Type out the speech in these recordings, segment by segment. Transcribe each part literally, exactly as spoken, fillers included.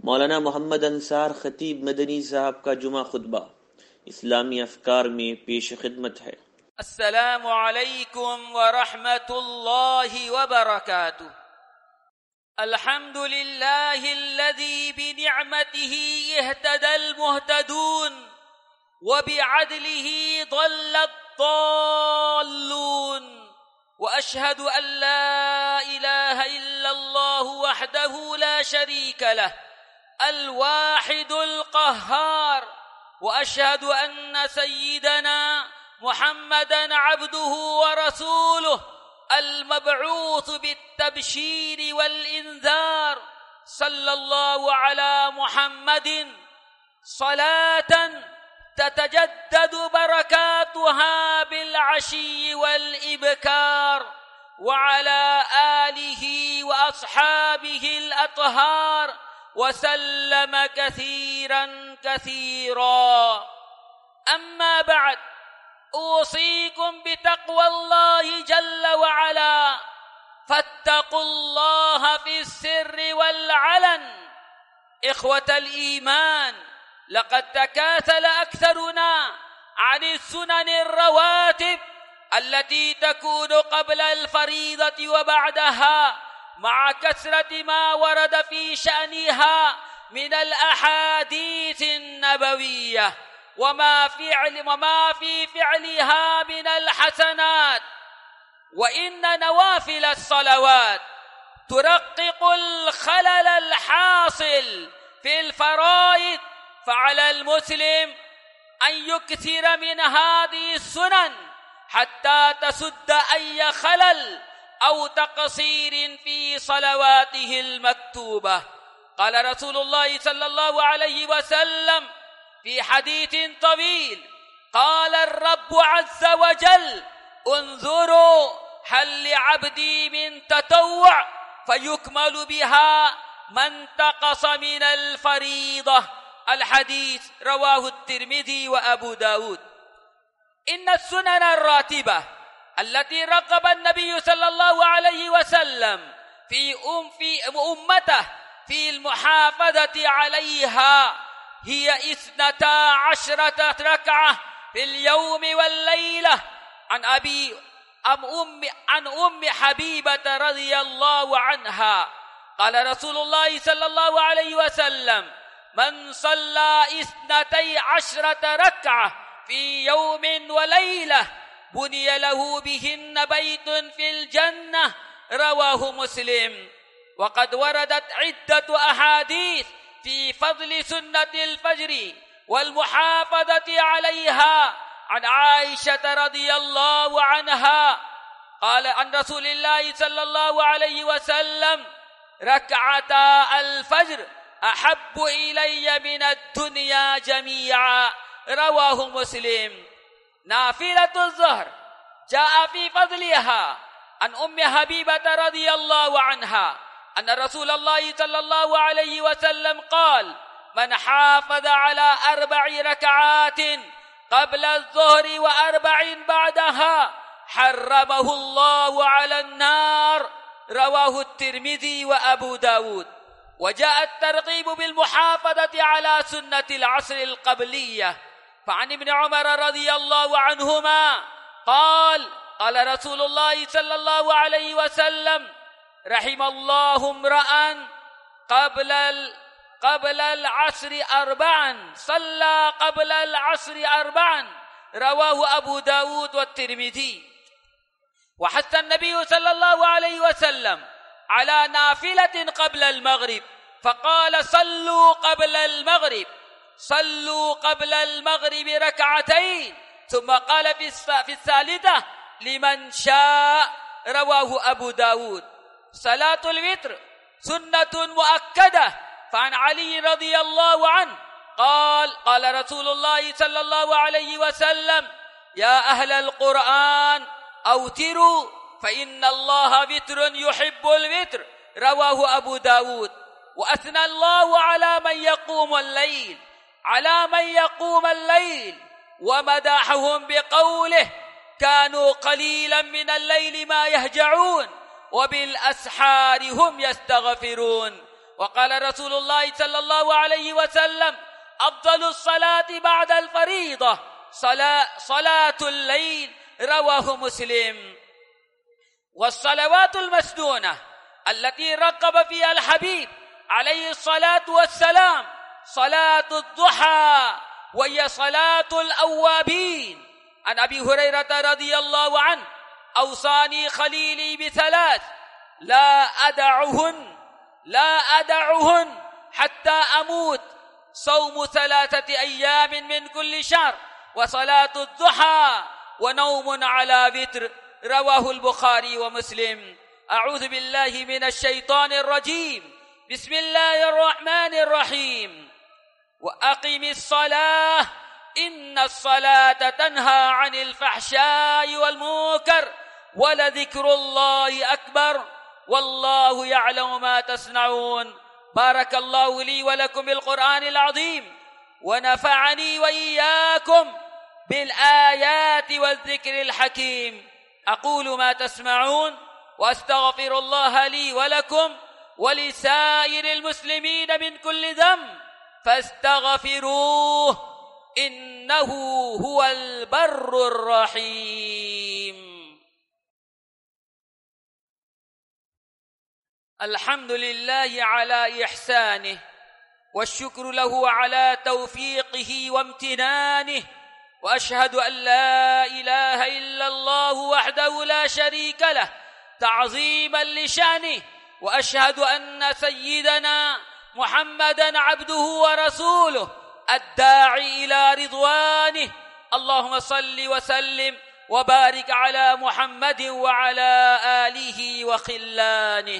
मौलाना मोहम्मद अंसार खतीब मदनी साहब का जुमा खुतबा इस्लामी अफकार में पेश खिदमत है। अस्सलामु अलैकुम व रहमतुल्लाहि व बरकातुहू। अल्हम्दुलिल्लाहि अल्लज़ी बिनिअमतिही इhtadal मुहतदून व बिअदलिही ضلت ضالून व अशहदु अन ला इलाहा इल्लल्लाहु वहदहु ला शरीका लह الواحد القهار وأشهد أن سيدنا محمدا عبده ورسوله المبعوث بالتبشير والإنذار صلى الله على محمد صلاة تتجدد بركاتها بالعشي والإبكار وعلى آله وأصحابه الأطهار وسلم كثيرا كثيرا. أما بعد، أوصيكم بتقوى الله جل وعلا، فاتقوا الله في السر والعلن. إخوة الإيمان، لقد تكاثل أكثرنا عن السنن الرواتب التي تكون قبل الفريضة وبعدها، مع كثرة ما ورد في شأنها من الأحاديث النبوية وما فعل وما في فعلها من الحسنات. وإن نوافل الصلوات ترقق الخلل الحاصل في الفرائض، فعلى المسلم أن يكثر من هذه السنن حتى تسد أي خلل أو تقصير في صلواته المكتوبة. قال رسول الله صلى الله عليه وسلم في حديث طويل: قال الرب عز وجل: انظروا هل لعبدي من تطوع فيكمل بها ما انتقص من الفريضة. الحديث رواه الترمذي وأبو داود. إن السنن الراتبة التي رغب النبي صلى الله عليه وسلم في أم في أمته في المحافظة عليها هي اثنتا عشرة ركعة في اليوم والليلة. عن أبي أم أم عن أم حبيبة رضي الله عنها قال رسول الله صلى الله عليه وسلم: من صلى اثنتي عشرة ركعة في يوم وليلة بني له بهن بيت في الجنة. رواه مسلم. وقد وردت عدة أحاديث في فضل سنة الفجر والمحافظة عليها. عن عائشة رضي الله عنها قال عن رسول الله صلى الله عليه وسلم: ركعتا الفجر أحب إلي من الدنيا جميعا. رواه مسلم. نافلة الظهر جاء في فضلها عن أم حبيبة رضي الله عنها أن رسول الله صلى الله عليه وسلم قال: من حافظ على أربع ركعات قبل الظهر وأربع بعدها حرمه الله على النار. رواه الترمذي وأبو داود. وجاء الترغيب بالمحافظة على سنة العصر القبلية. فعن ابن عمر رضي الله عنهما قال: قال رسول الله صلى الله عليه وسلم: رحم الله امرأ قبل قبل العصر أربعا صلى قبل العصر أربعا. رواه أبو داود والترمذي. وحث النبي صلى الله عليه وسلم على نافلة قبل المغرب، فقال: صلوا قبل المغرب صلوا قبل المغرب ركعتين، ثم قال في الثالثة: لمن شاء. رواه أبو داود. صلاة الوتر سنة مؤكدة. فعن علي رضي الله عنه قال: قال رسول الله صلى الله عليه وسلم: يا أهل القرآن أوتروا فإن الله وتر يحب الوتر. رواه أبو داود. وأثنى الله على من يقوم الليل على من يقوم الليل ومدحهم بقوله: كانوا قليلا من الليل ما يهجعون وبالأسحار هم يستغفرون. وقال رسول الله صلى الله عليه وسلم: أفضل الصلاة بعد الفريضة صلاة, صلاة الليل، رواه مسلم. والصلوات المسنونة التي رغب فيها الحبيب عليه الصلاة والسلام صلاة الضحى، وهي صلاة الأوابين. عن أبي هريرة رضي الله عنه: أوصاني خليلي بثلاث لا أدعهن لا أدعهن حتى أموت: صوم ثلاثة أيام من كل شهر، وصلاة الضحى، ونوم على وتر، رواه البخاري ومسلم. أعوذ بالله من الشيطان الرجيم. بسم الله الرحمن الرحيم. وأقم الصلاة إن الصلاة تنهى عن الفحشاء والمنكر ولذكر الله أكبر والله يعلم ما تصنعون. بارك الله لي ولكم بالقرآن العظيم، ونفعني وإياكم بالآيات والذكر الحكيم. أقول ما تسمعون، وأستغفر الله لي ولكم ولسائر المسلمين من كل ذنب، فاستغفروه إنه هو البر الرحيم. الحمد لله على إحسانه، والشكر له على توفيقه وامتنانه، وأشهد أن لا إله إلا الله وحده لا شريك له تعظيما لشأنه، وأشهد أن سيدنا محمدا عبده ورسوله الداعي إلى رضوانه. اللهم صل وسلم وبارك على محمد وعلى آله وخلانه.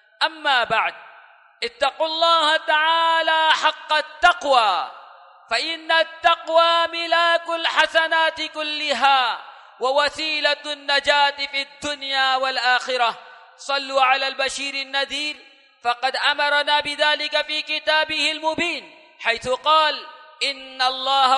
أما بعد، اتقوا الله تعالى حق التقوى، فإن التقوى ملاك الحسنات كلها ووسيلة النجاة في الدنيا والآخرة. صلوا على البشير النذير، فقد أمرنا بذلك في كتابه المبين، حيث قال: إن الله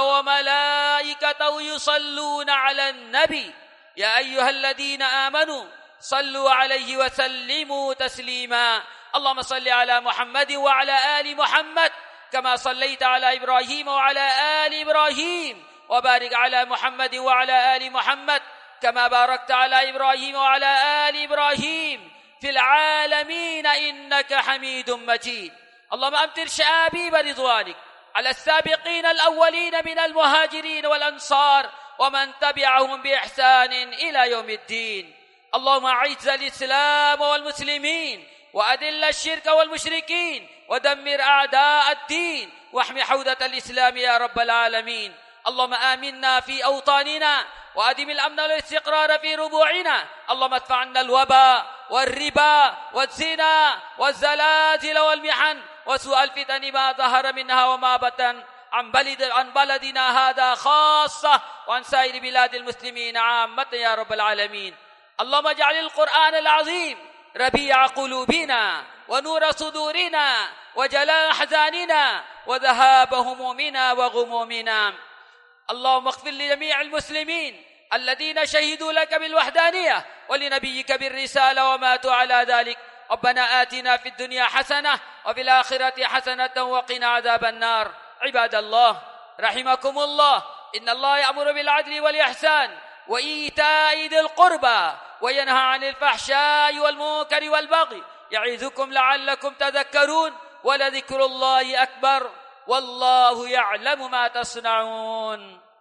وملائكته يصلون على النبي يا أيها الذين آمنوا صلوا عليه وسلموا تسليما. اللهم صل على محمد وعلى آل محمد كما صليت على إبراهيم وعلى آل إبراهيم، وبارك على محمد وعلى آل محمد كما باركت على إبراهيم وعلى آل إبراهيم في العالمين إنك حميد مجيد. اللهم أمطر شآبيب رضوانك على السابقين الأولين من المهاجرين والأنصار ومن تبعهم بإحسان إلى يوم الدين. اللهم أعز الإسلام والمسلمين، وأذل الشرك والمشركين، ودمر أعداء الدين، واحم حوزة الإسلام يا رب العالمين. اللهم آمنا في أوطاننا، وأدم الأمن والاستقرار في ربوعنا. اللهم ادفع عنا الوباء والربا والزنا والزلازل والمحن وسوء الفتن ما ظهر منها وما بطن عن بلد عن بلدنا هذا خاصة، وعن سائر بلاد المسلمين عامة يا رب العالمين. اللهم اجعل القرآن العظيم ربيع قلوبنا ونور صدورنا وجلاء أحزاننا وذهاب همومنا وغمومنا. اللهم اغفر لجميع المسلمين الذين شهدوا لك بالوحدانية ولنبيك بالرسالة وماتوا على ذلك. ربنا آتنا في الدنيا حسنة وفي الآخرة حسنة وقنا عذاب النار. عباد الله رحمكم الله، إن الله يأمر بالعدل والإحسان وإيتاء ذي القربى وينهى عن الفحشاء والمنكر والبغي، يعظكم لعلكم تذكرون، ولذكر الله أكبر والله يعلم ما تصنعون.